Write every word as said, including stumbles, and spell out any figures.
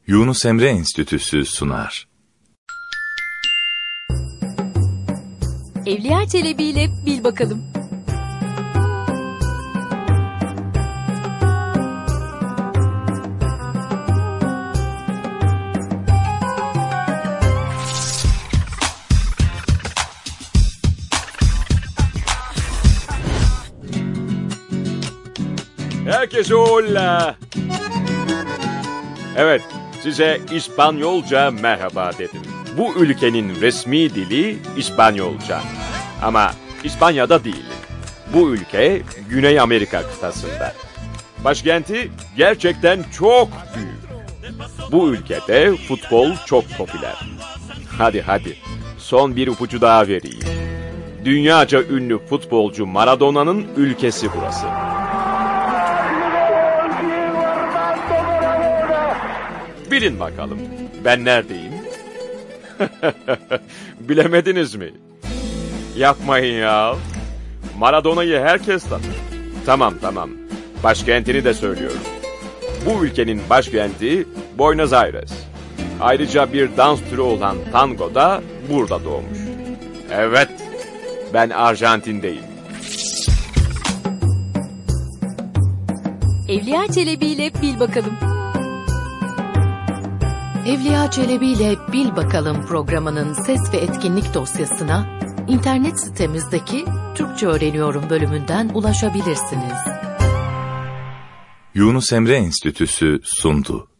Yunus Emre Enstitüsü sunar. Evliya Çelebi ile Bil Bakalım. Herkese hola. Evet, size İspanyolca merhaba dedim. Bu ülkenin resmi dili İspanyolca. Ama İspanya'da değil. Bu ülke Güney Amerika kıtasında. Başkenti gerçekten çok büyük. Bu ülkede futbol çok popüler. Hadi hadi, son bir ipucu daha vereyim. Dünyaca ünlü futbolcu Maradona'nın ülkesi burası. Bilin bakalım, ben neredeyim? Bilemediniz mi? Yapmayın ya. Maradona'yı herkes tanır. Tamam tamam, başkentini de söylüyorum. Bu ülkenin başkenti Buenos Aires. Ayrıca bir dans türü olan tango da burada doğmuş. Evet, ben Arjantin'deyim. Evliya Çelebi ile Bil Bakalım. Evliya Çelebi ile Bil Bakalım programının ses ve etkinlik dosyasına internet sitemizdeki Türkçe Öğreniyorum bölümünden ulaşabilirsiniz. Yunus Emre Enstitüsü sundu.